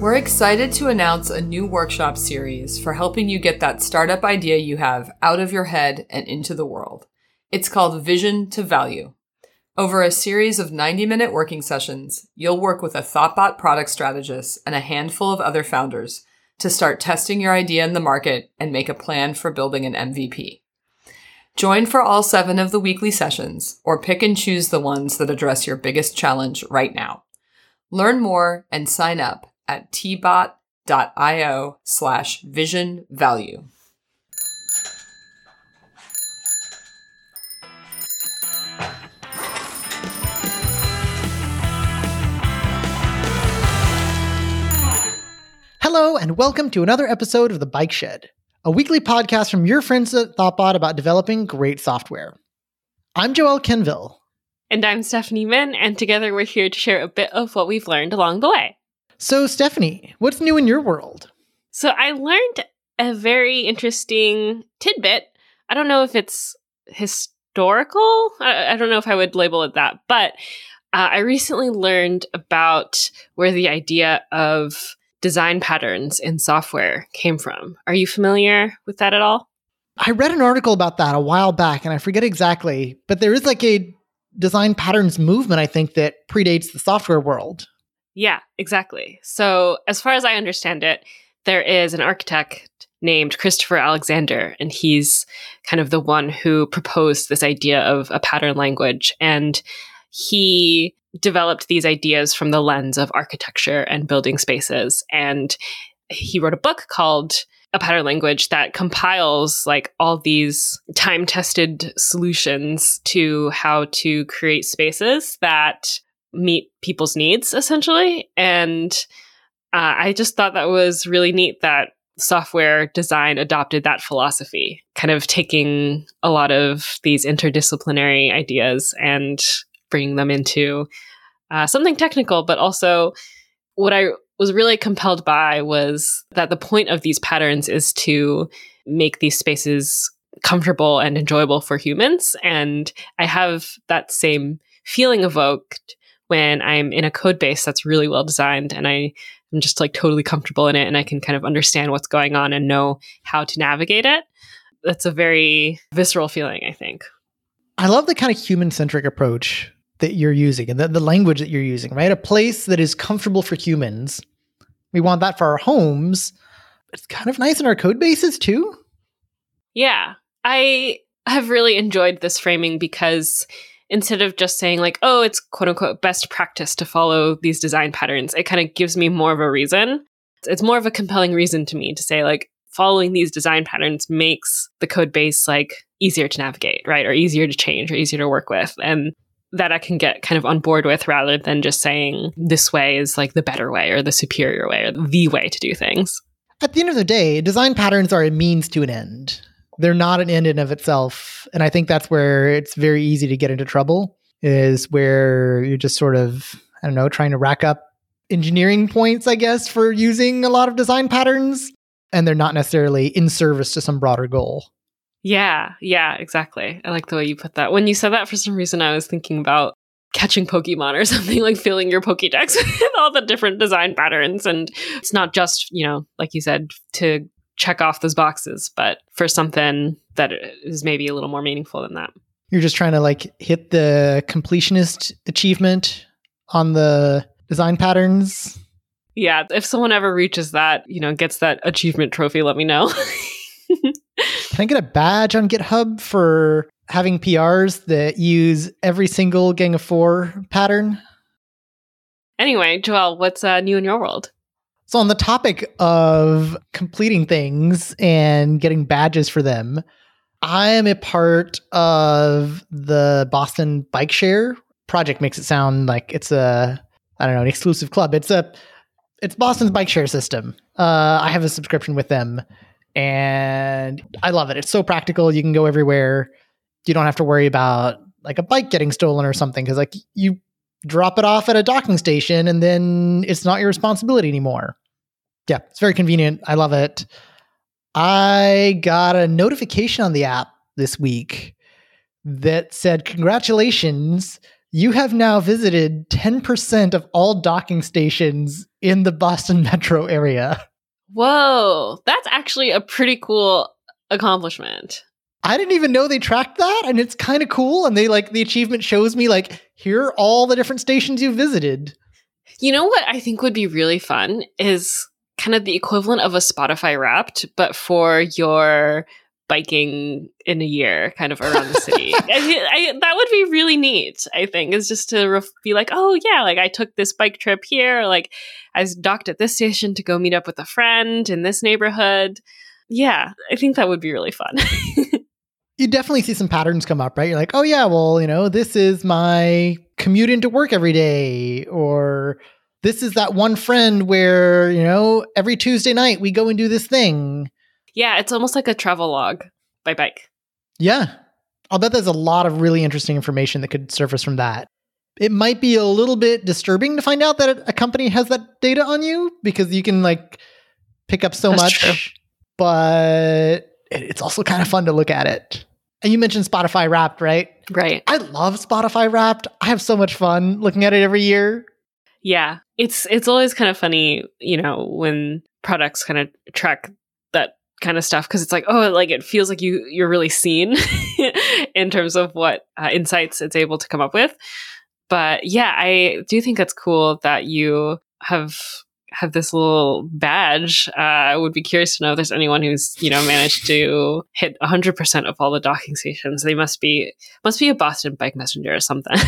We're excited to announce a new workshop series for helping you get that startup idea you have out of your head and into the world. It's called Vision to Value. Over a series of 90-minute working sessions, you'll work with a ThoughtBot product strategist and a handful of other founders to start testing your idea in the market and make a plan for building an MVP. Join for all 7 of the weekly sessions, or pick and choose the ones that address your biggest challenge right now. Learn more and sign up at tbot.io/visionvalue. Hello, and welcome to another episode of The Bike Shed, a weekly podcast from your friends at ThoughtBot about developing great software. I'm Joel Kenville. And I'm Stephanie Min, and together we're here to share a bit of what we've learned along the way. So, Stephanie, what's new in your world? So I learned a very interesting tidbit. I don't know if it's historical. I don't know if I would label it that, but I recently learned about where the idea of design patterns in software came from. Are you familiar with that at all? I read an article about that a while back, and I forget exactly, but there is like a design patterns movement, I think, that predates the software world. Yeah, exactly. So as far as I understand it, there is an architect named Christopher Alexander, and he's kind of the one who proposed this idea of a pattern language. And he developed these ideas from the lens of architecture and building spaces. And he wrote a book called A Pattern Language that compiles like all these time-tested solutions to how to create spaces that meet people's needs, essentially. And I just thought that was really neat that software design adopted that philosophy, kind of taking a lot of these interdisciplinary ideas and bringing them into something technical. But also what I was really compelled by was that the point of these patterns is to make these spaces comfortable and enjoyable for humans. And I have that same feeling evoked when I'm in a code base that's really well designed and I'm just like totally comfortable in it and I can kind of understand what's going on and know how to navigate it. That's a very visceral feeling, I think. I love the kind of human-centric approach that you're using and the language that you're using, right? A place that is comfortable for humans. We want that for our homes. It's kind of nice in our code bases too. Yeah, I have really enjoyed this framing because instead of just saying like, oh, it's quote unquote best practice to follow these design patterns, it kind of gives me more of a reason. It's more of a compelling reason to me to say like following these design patterns makes the code base like easier to navigate, right? Or easier to change or easier to work with. And that I can get kind of on board with rather than just saying this way is like the better way or the superior way or the way to do things. At the end of the day, design patterns are a means to an end. They're not an end in of itself. And I think that's where it's very easy to get into trouble, is where you're just sort of, I don't know, trying to rack up engineering points, I guess, for using a lot of design patterns. And they're not necessarily in service to some broader goal. Yeah, exactly. I like the way you put that. When you said that, for some reason, I was thinking about catching Pokemon or something, like filling your Pokédex with all the different design patterns. And it's not just, like you said, to check off those boxes, but for something that is maybe a little more meaningful than that. You're just trying to like hit the completionist achievement on the design patterns. Yeah, if someone ever reaches that, gets that achievement trophy, let me know. Can I get a badge on GitHub for having PRs that use every single Gang of Four pattern? Anyway, Joel, what's new in your world? So on the topic of completing things and getting badges for them, I am a part of the Boston Bike Share project. Makes it sound like it's an exclusive club. It's Boston's bike share system. I have a subscription with them. And I love it. It's so practical. You can go everywhere. You don't have to worry about like a bike getting stolen or something because like you drop it off at a docking station and then it's not your responsibility anymore. Yeah, it's very convenient. I love it. I got a notification on the app this week that said, congratulations, You have now visited 10% of all docking stations in the Boston metro area. Whoa, that's actually a pretty cool accomplishment. I didn't even know they tracked that, and it's kind of cool. And they the achievement shows me here are all the different stations you visited. You know what I think would be really fun is kind of the equivalent of a Spotify Wrapped, but for your biking in a year kind of around the city. That would be really neat, I think, is just to be like, oh yeah, I took this bike trip here, or I docked at this station to go meet up with a friend in this neighborhood. Yeah, I think that would be really fun. You definitely see some patterns come up, right? You're like, oh yeah, well, this is my commute into work every day, or this is that one friend where, every Tuesday night we go and do this thing. Yeah, it's almost like a travel log by bike. Yeah. I'll bet there's a lot of really interesting information that could surface from that. It might be a little bit disturbing to find out that a company has that data on you, because you can pick up so much, true. But it's also kind of fun to look at it. And you mentioned Spotify Wrapped, right? Right. I love Spotify Wrapped. I have so much fun looking at it every year. Yeah. It's always kind of funny, when products kind of track that kind of stuff, because it's it feels like you're really seen in terms of what insights it's able to come up with. But yeah, I do think it's cool that you have this little badge. I would be curious to know if there's anyone who's managed to hit 100% of all the docking stations. They must be a Boston Bike Messenger or something.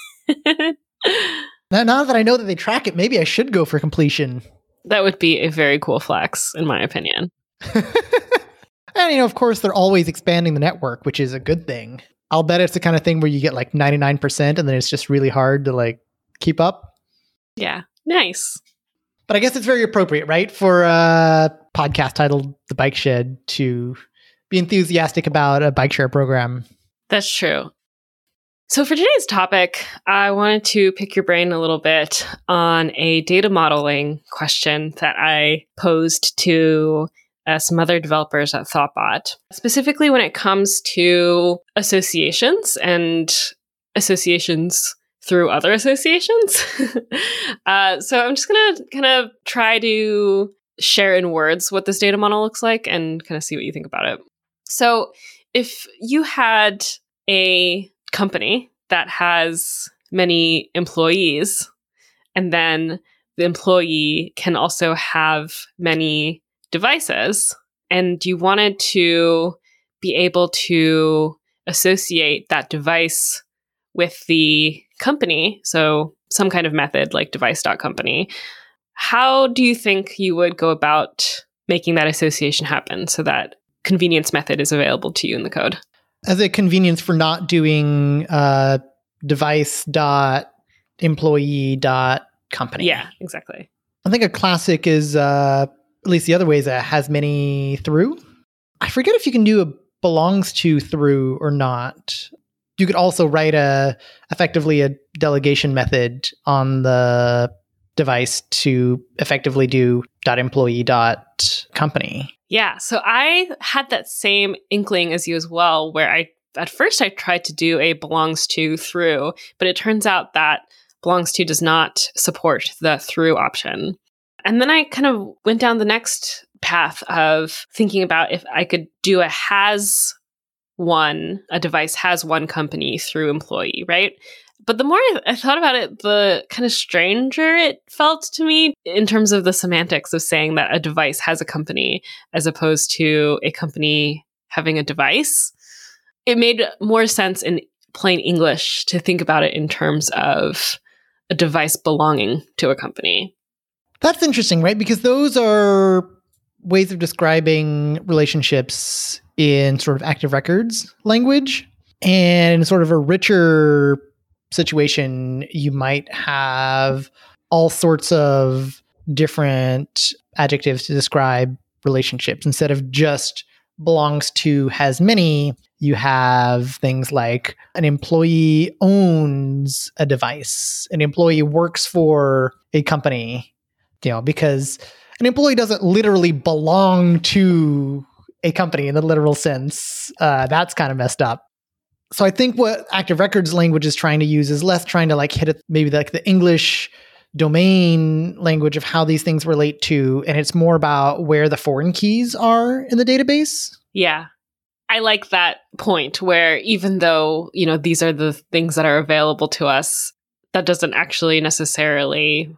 Now that I know that they track it, maybe I should go for completion. That would be a very cool flex, in my opinion. And, of course, they're always expanding the network, which is a good thing. I'll bet it's the kind of thing where you get 99% and then it's just really hard to keep up. Yeah. Nice. But I guess it's very appropriate, right? For a podcast titled The Bike Shed to be enthusiastic about a bike share program. That's true. So for today's topic, I wanted to pick your brain a little bit on a data modeling question that I posed to some other developers at Thoughtbot, specifically when it comes to associations and associations through other associations. So I'm just going to kind of try to share in words what this data model looks like and kind of see what you think about it. So if you had a company that has many employees, and then the employee can also have many devices, and you wanted to be able to associate that device with the company, so some kind of method like device.company, how do you think you would go about making that association happen so that convenience method is available to you in the code? As a convenience for not doing device.employee.company. Yeah, exactly. I think a classic is, at least the other way, is a has many through. I forget if you can do a belongs to through or not. You could also write effectively a delegation method on the device to effectively do .employee.company. Yeah, so I had that same inkling as you as well, where at first I tried to do a belongs to through, but it turns out that belongs to does not support the through option. And then I kind of went down the next path of thinking about if I could do a device has one company through employee, right? But the more I thought about it, the kind of stranger it felt to me in terms of the semantics of saying that a device has a company as opposed to a company having a device. It made more sense in plain English to think about it in terms of a device belonging to a company. That's interesting, right? Because those are ways of describing relationships in sort of active records language. And in sort of a richer situation, you might have all sorts of different adjectives to describe relationships. Instead of just belongs to has many, you have things like an employee owns a device, an employee works for a company, because an employee doesn't literally belong to a company in the literal sense. That's kind of messed up. So I think what Active Records language is trying to use is less trying to like hit it, maybe like the English domain language of how these things relate to, and it's more about where the foreign keys are in the database. Yeah. I like that point where even though, these are the things that are available to us, that doesn't actually necessarily,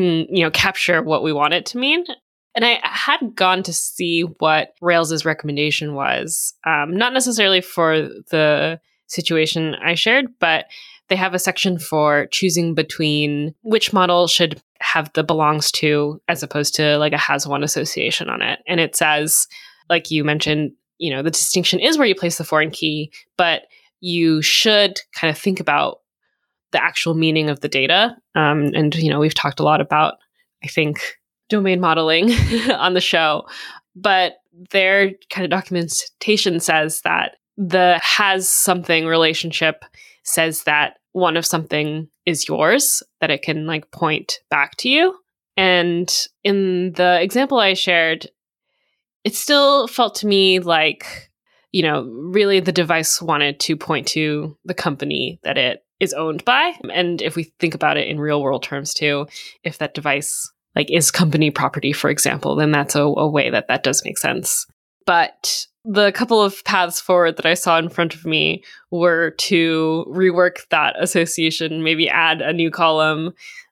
capture what we want it to mean. And I had gone to see what Rails's recommendation was, not necessarily for the situation I shared, but they have a section for choosing between which model should have the belongs to as opposed to like a has one association on it. And it says, like you mentioned, the distinction is where you place the foreign key, but you should kind of think about the actual meaning of the data. And we've talked a lot about, I think, domain modeling on the show, but their kind of documentation says that the has something relationship says that one of something is yours, that it can like point back to you. And in the example I shared, it still felt to me like, really the device wanted to point to the company that it is owned by. And if we think about it in real world terms too, if that device like is company property, for example, then that's a way that does make sense. But the couple of paths forward that I saw in front of me were to rework that association, maybe add a new column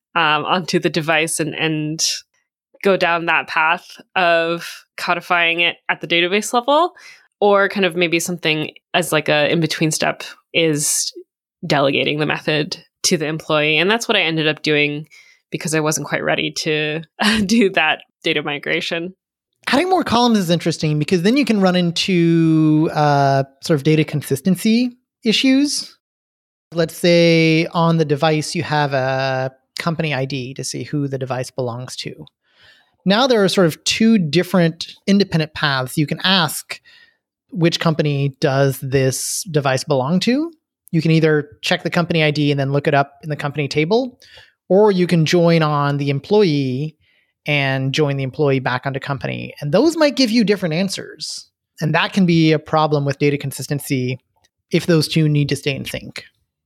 onto the device and go down that path of codifying it at the database level, or kind of maybe something as like a in-between step is delegating the method to the employee. And that's what I ended up doing because I wasn't quite ready to do that data migration. Adding more columns is interesting because then you can run into sort of data consistency issues. Let's say on the device, you have a company ID to see who the device belongs to. Now there are sort of two different independent paths. You can ask which company does this device belong to. You can either check the company ID and then look it up in the company table, or you can join on the employee and join the employee back onto company. And those might give you different answers. And that can be a problem with data consistency if those two need to stay in sync.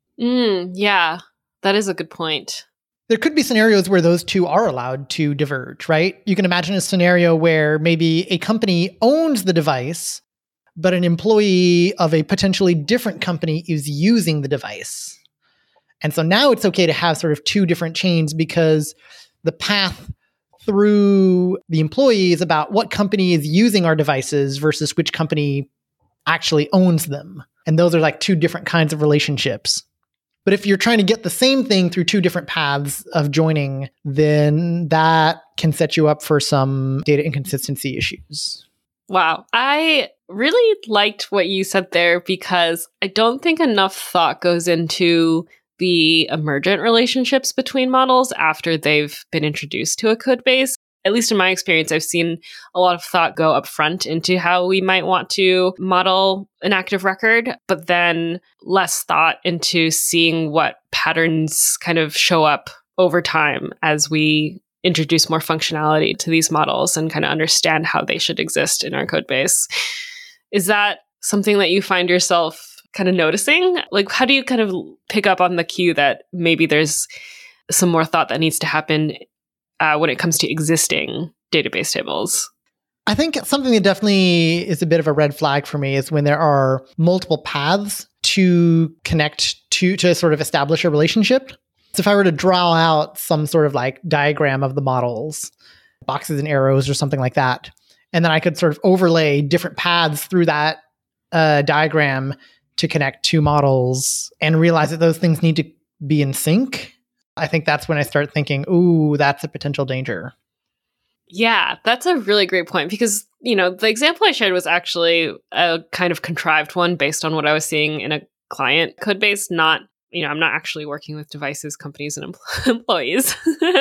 Yeah, that is a good point. There could be scenarios where those two are allowed to diverge, right? You can imagine a scenario where maybe a company owns the device, but an employee of a potentially different company is using the device. And so now it's okay to have sort of two different chains because the path through the employee is about what company is using our devices versus which company actually owns them. And those are like two different kinds of relationships. But if you're trying to get the same thing through two different paths of joining, then that can set you up for some data inconsistency issues. Wow. I really liked what you said there because I don't think enough thought goes into the emergent relationships between models after they've been introduced to a code base. At least in my experience, I've seen a lot of thought go up front into how we might want to model an active record, but then less thought into seeing what patterns kind of show up over time as we introduce more functionality to these models and kind of understand how they should exist in our code base. Is that something that you find yourself kind of noticing? Like, how do you kind of pick up on the cue that maybe there's some more thought that needs to happen when it comes to existing database tables? I think something that definitely is a bit of a red flag for me is when there are multiple paths to connect to sort of establish a relationship. So if I were to draw out some sort of like diagram of the models, boxes and arrows or something like that, and then I could sort of overlay different paths through that diagram to connect two models and realize that those things need to be in sync, I think that's when I start thinking, ooh, that's a potential danger. Yeah, that's a really great point because, the example I shared was actually a kind of contrived one based on what I was seeing in a client code base. Not, I'm not actually working with devices, companies, and employees.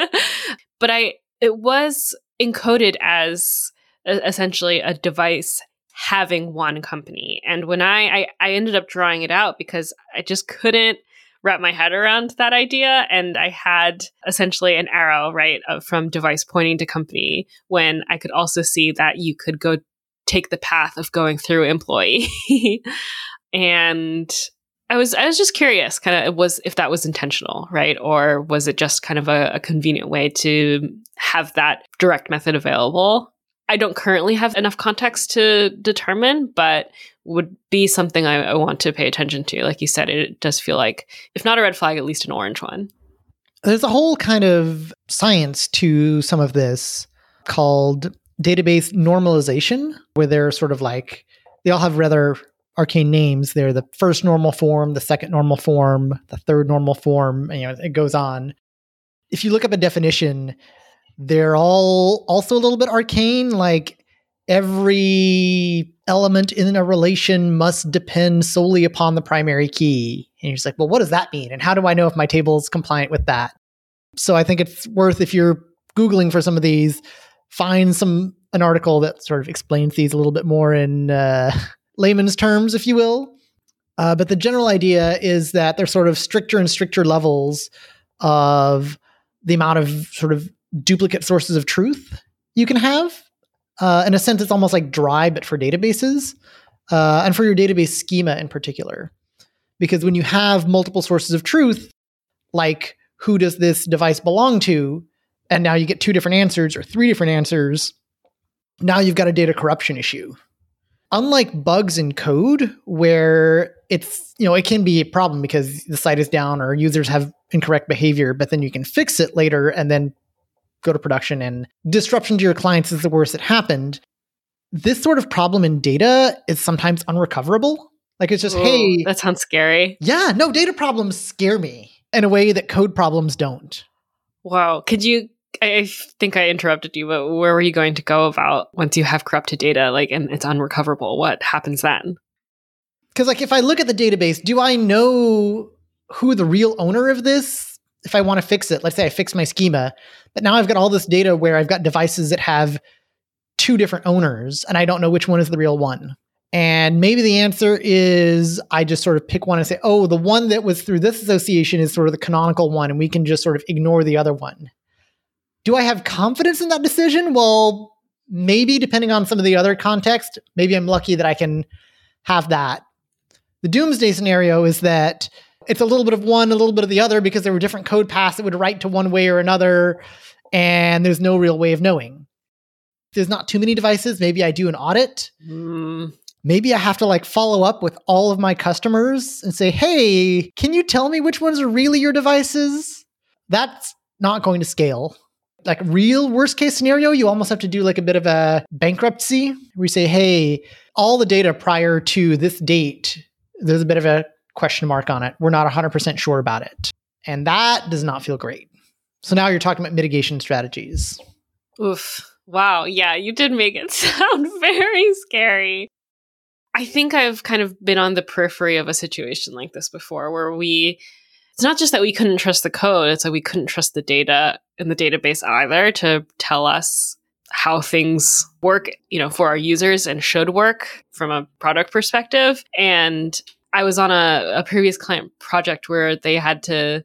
But it was encoded as essentially a device having one company. And when I ended up drawing it out because I just couldn't wrap my head around that idea. And I had essentially an arrow, right, from device pointing to company when I could also see that you could go take the path of going through employee. And I was just curious, kind of, if that was intentional, right? Or was it just kind of a convenient way to have that direct method available? I don't currently have enough context to determine, but would be something I want to pay attention to. Like you said, it does feel like, if not a red flag, at least an orange one. There's a whole kind of science to some of this called database normalization, where they're sort of like, they all have rather arcane names. They're the first normal form, the second normal form, the third normal form, and, it goes on. If you look up a definition, they're all also a little bit arcane, like every element in a relation must depend solely upon the primary key. And you're just like, well, what does that mean? And how do I know if my table is compliant with that? So I think it's worth, if you're Googling for some of these, find an article that sort of explains these a little bit more in layman's terms, if you will. But the general idea is that there's sort of stricter and stricter levels of the amount of sort of duplicate sources of truth you can have. In a sense, it's almost like dry, but for databases, and for your database schema in particular. Because when you have multiple sources of truth, like who does this device belong to, and now you get 2 different answers or 3 different answers, now you've got a data corruption issue. Unlike bugs in code, where it's, it can be a problem because the site is down or users have incorrect behavior, but then you can fix it later and then go to production, and disruption to your clients is the worst that happened. This sort of problem in data is sometimes unrecoverable. Like, it's just, hey. That sounds scary. Yeah, no, data problems scare me in a way that code problems don't. Wow. I think I interrupted you, but where were you going to go about once you have corrupted data, and it's unrecoverable? What happens then? Because, if I look at the database, do I know who the real owner of this? If I want to fix it, let's say I fix my schema, but now I've got all this data where I've got devices that have 2 different owners, and I don't know which one is the real one. And maybe the answer is I just sort of pick one and say, oh, the one that was through this association is sort of the canonical one, and we can just sort of ignore the other one. Do I have confidence in that decision? Well, maybe, depending on some of the other context. Maybe I'm lucky that I can have that. The doomsday scenario is that it's a little bit of one, a little bit of the other, because there were different code paths that would write to one way or another, and there's no real way of knowing. If there's not too many devices, maybe I do an audit. Maybe I have to follow up with all of my customers and say, hey, can you tell me which ones are really your devices? That's not going to scale. Real worst case scenario, you almost have to do a bit of a bankruptcy where you say, hey, all the data prior to this date, there's a bit of a question mark on it. We're not 100% sure about it. And that does not feel great. So now you're talking about mitigation strategies. Oof. Wow. Yeah, you did make it sound very scary. I think I've kind of been on the periphery of a situation like this before, where it's not just that we couldn't trust the code, it's like we couldn't trust the data in the database either to tell us how things work, for our users and should work from a product perspective. And I was on a previous client project where they had to,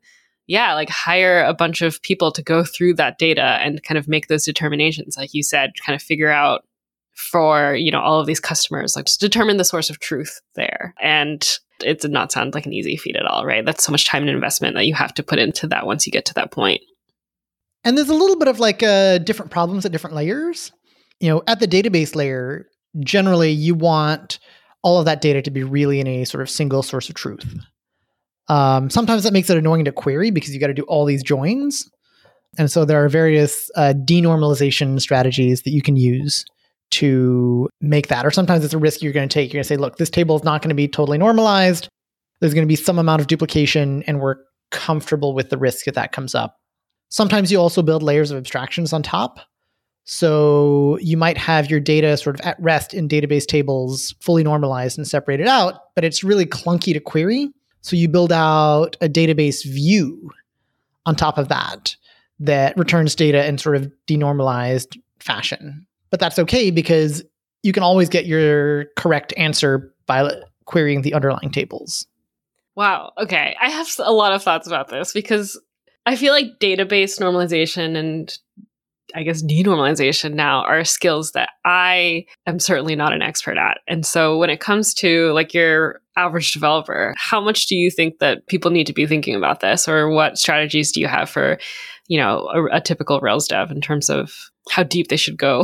hire a bunch of people to go through that data and kind of make those determinations, like you said, kind of figure out for, all of these customers, just determine the source of truth there. And it did not sound like an easy feat at all, right? That's so much time and investment that you have to put into that once you get to that point. And there's a little bit of different problems at different layers. At the database layer, generally you want all of that data to be really in a sort of single source of truth. Sometimes that makes it annoying to query because you got to do all these joins. And so there are various denormalization strategies that you can use to make that. Or sometimes it's a risk you're going to take. You're going to say, look, this table is not going to be totally normalized. There's going to be some amount of duplication, and we're comfortable with the risk that comes up. Sometimes you also build layers of abstractions on top. So you might have your data sort of at rest in database tables, fully normalized and separated out, but it's really clunky to query. So you build out a database view on top of that returns data in sort of denormalized fashion. But that's okay because you can always get your correct answer by querying the underlying tables. Wow. Okay. I have a lot of thoughts about this because I feel like database normalization and I guess, denormalization now are skills that I am certainly not an expert at. And so when it comes to like your average developer, how much do you think that people need to be thinking about this, or what strategies do you have for, a typical Rails dev in terms of how deep they should go?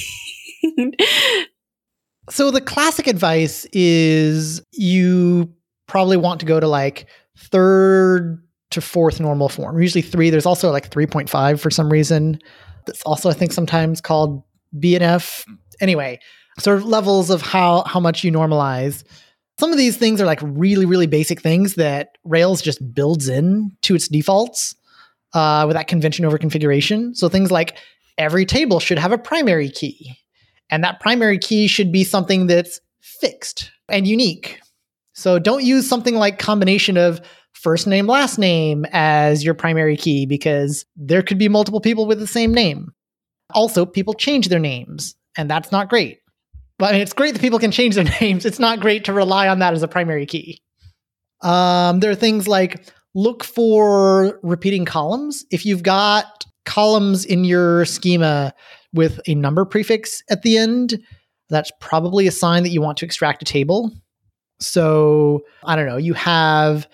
So the classic advice is you probably want to go to like third to fourth normal form, usually 3. There's also like 3.5 for some reason. That's also, I think, sometimes called BNF. Anyway, sort of levels of how much you normalize. Some of these things are like really, really basic things that Rails just builds in to its defaults with that convention over configuration. So things like every table should have a primary key. And that primary key should be something that's fixed and unique. So don't use something like combination of first name, last name as your primary key, because there could be multiple people with the same name. Also, people change their names, and that's not great. But I mean, it's great that people can change their names. It's not great to rely on that as a primary key. There are things like look for repeating columns. If you've got columns in your schema with a number prefix at the end, that's probably a sign that you want to extract a table. So, I don't know, you have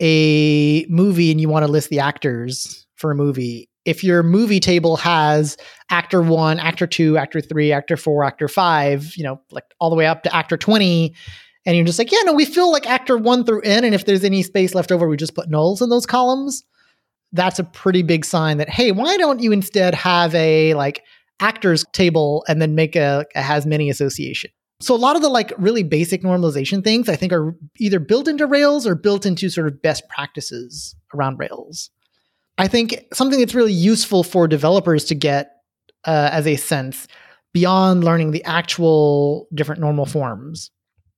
a movie and you want to list the actors for a movie. If your movie table has actor 1, actor 2, actor 3, actor 4, actor 5, like all the way up to actor 20, and you're just like, yeah, no, we feel like actor 1 through N, and if there's any space left over, we just put nulls in those columns. That's a pretty big sign that, hey, why don't you instead have a like actors table and then make a has many association? So a lot of the like really basic normalization things I think are either built into Rails or built into sort of best practices around Rails. I think something that's really useful for developers to get as a sense beyond learning the actual different normal forms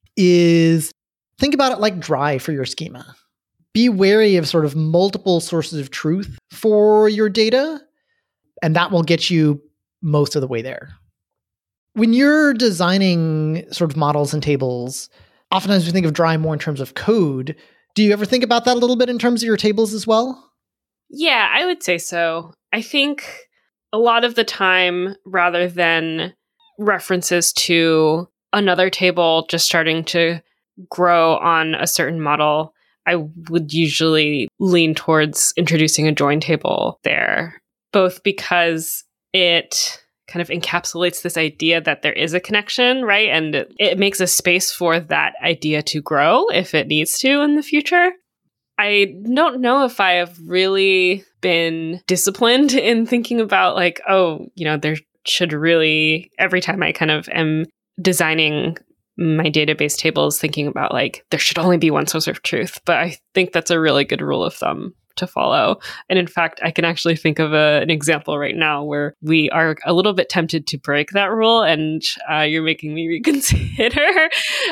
is think about it like dry for your schema. Be wary of sort of multiple sources of truth for your data, and that will get you most of the way there. When you're designing sort of models and tables, oftentimes we think of dry more in terms of code. Do you ever think about that a little bit in terms of your tables as well? Yeah, I would say so. I think a lot of the time, rather than references to another table just starting to grow on a certain model, I would usually lean towards introducing a join table there, both because it kind of encapsulates this idea that there is a connection, right? And it makes a space for that idea to grow if it needs to in the future. I don't know if I have really been disciplined in thinking about like, there should really, every time I kind of am designing my database tables, thinking about like, there should only be one source of truth. But I think that's a really good rule of thumb to follow. And in fact, I can actually think of an example right now where we are a little bit tempted to break that rule, and you're making me reconsider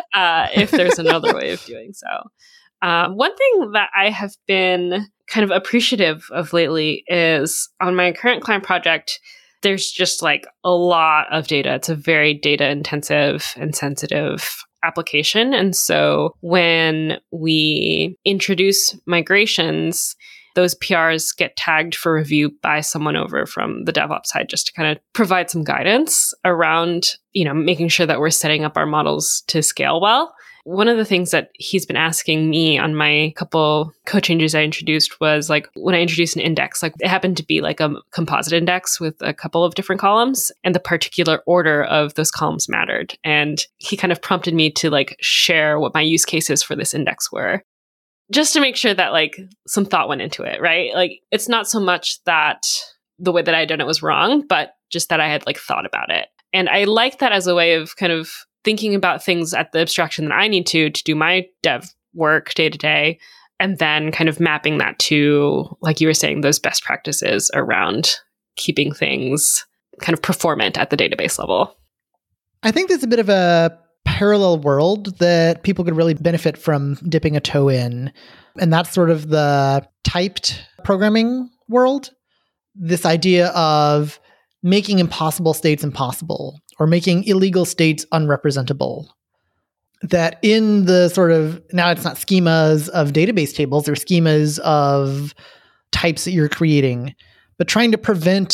if there's another way of doing so. One thing that I have been kind of appreciative of lately is on my current client project, there's just like a lot of data. It's a very data intensive and sensitive application. And so when we introduce migrations, those PRs get tagged for review by someone over from the DevOps side, just to kind of provide some guidance around, making sure that we're setting up our models to scale well. One of the things that he's been asking me on my couple code changes I introduced was like when I introduced an index, like it happened to be like a composite index with a couple of different columns, and the particular order of those columns mattered. And he kind of prompted me to like share what my use cases for this index were, just to make sure that like some thought went into it, right? Like it's not so much that the way that I had done it was wrong, but just that I had like thought about it. And I like that as a way of kind of thinking about things at the abstraction that I need to do my dev work day to day, and then kind of mapping that to, like you were saying, those best practices around keeping things kind of performant at the database level. I think there's a bit of a parallel world that people could really benefit from dipping a toe in, and that's sort of the typed programming world. This idea of making impossible states impossible, or making illegal states unrepresentable. That in the sort of, now it's not schemas of database tables, they're schemas of types that you're creating, but trying to prevent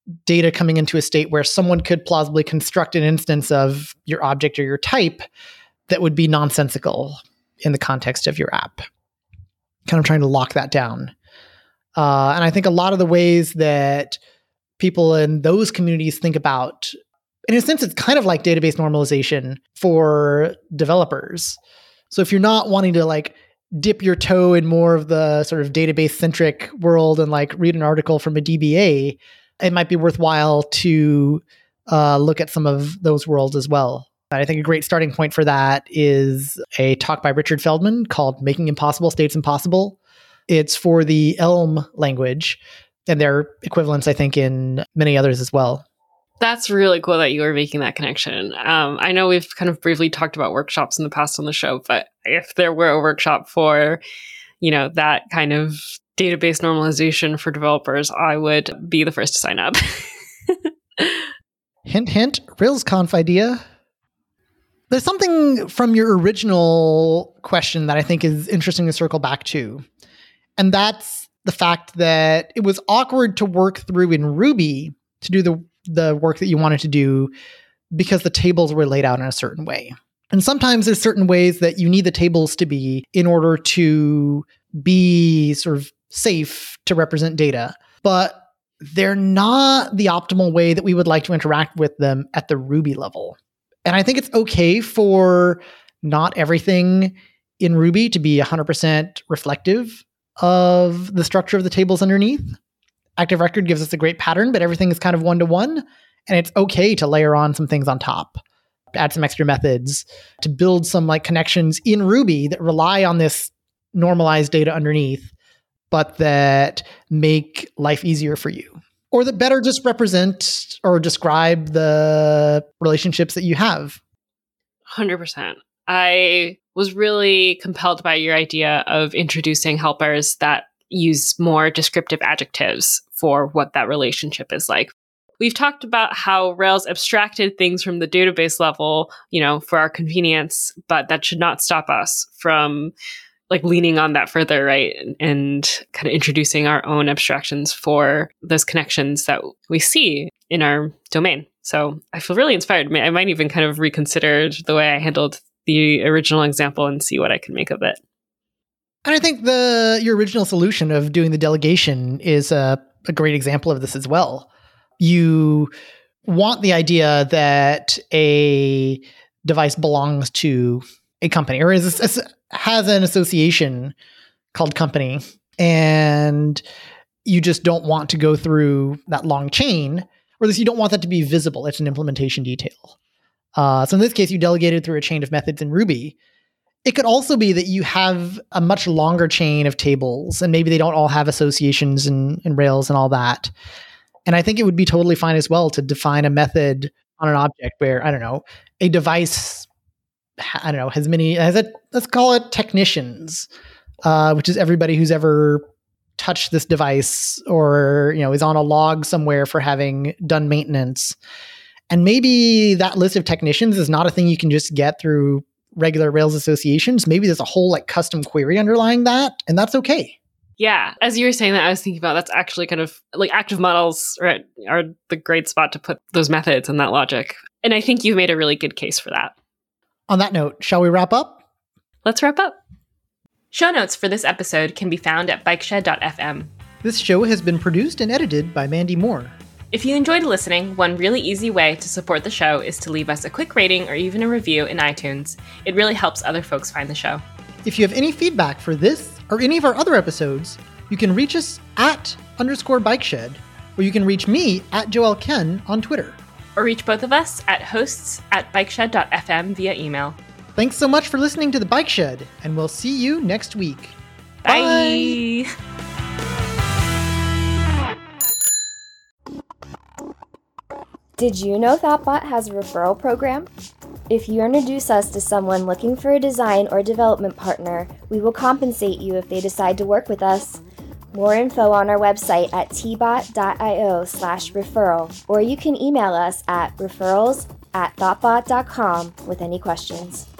data coming into a state where someone could plausibly construct an instance of your object or your type that would be nonsensical in the context of your app. Kind of trying to lock that down. And I think a lot of the ways that people in those communities think about, in a sense, it's kind of like database normalization for developers. So if you're not wanting to like dip your toe in more of the sort of database centric world and like read an article from a DBA, it might be worthwhile to look at some of those worlds as well. I think a great starting point for that is a talk by Richard Feldman called Making Impossible States Impossible. It's for the Elm language, and there are equivalents, I think, in many others as well. That's really cool that you were making that connection. I know we've kind of briefly talked about workshops in the past on the show, but if there were a workshop for, that kind of database normalization for developers, I would be the first to sign up. Hint, hint, RailsConf idea. There's something from your original question that I think is interesting to circle back to. And that's the fact that it was awkward to work through in Ruby to do the work that you wanted to do because the tables were laid out in a certain way. And sometimes there's certain ways that you need the tables to be in order to be sort of safe to represent data. But they're not the optimal way that we would like to interact with them at the Ruby level. And I think it's okay for not everything in Ruby to be 100% reflective of the structure of the tables underneath. Active Record gives us a great pattern, but everything is kind of one-to-one. And it's okay to layer on some things on top, add some extra methods, to build some like connections in Ruby that rely on this normalized data underneath, but that make life easier for you. Or that better just represent or describe the relationships that you have. 100%. I was really compelled by your idea of introducing helpers that use more descriptive adjectives for what that relationship is like. We've talked about how Rails abstracted things from the database level, for our convenience, but that should not stop us from like leaning on that further, right? And kind of introducing our own abstractions for those connections that we see in our domain. So I feel really inspired. I might even kind of reconsider the way I handled the original example and see what I can make of it. And I think your original solution of doing the delegation is a great example of this as well. You want the idea that a device belongs to a company or has an association called company, and you just don't want to go through that long chain, or at least you don't want that to be visible. It's an implementation detail. So in this case, you delegated through a chain of methods in Ruby. It could also be that you have a much longer chain of tables, and maybe they don't all have associations in Rails and all that. And I think it would be totally fine as well to define a method on an object where, a device, let's call it technicians, which is everybody who's ever touched this device or, is on a log somewhere for having done maintenance. And maybe that list of technicians is not a thing you can just get through regular Rails associations. Maybe there's a whole like custom query underlying that, and that's okay. Yeah, as you were saying that, I was thinking about that's actually kind of like active models, right, are the great spot to put those methods and that logic. And I think you've made a really good case for that. On that note, shall we wrap up? Let's wrap up. Show notes for this episode can be found at bikeshed.fm. This show has been produced and edited by Mandy Moore. If you enjoyed listening, one really easy way to support the show is to leave us a quick rating or even a review in iTunes. It really helps other folks find the show. If you have any feedback for this or any of our other episodes, you can reach us at _bikeshed, or you can reach me at Joel Ken on Twitter. Or reach both of us at hosts@bikeshed.fm via email. Thanks so much for listening to The Bike Shed, and we'll see you next week. Bye! Did you know Thoughtbot has a referral program? If you introduce us to someone looking for a design or development partner, we will compensate you if they decide to work with us. More info on our website at tbot.io/referral, or you can email us at referrals@thoughtbot.com with any questions.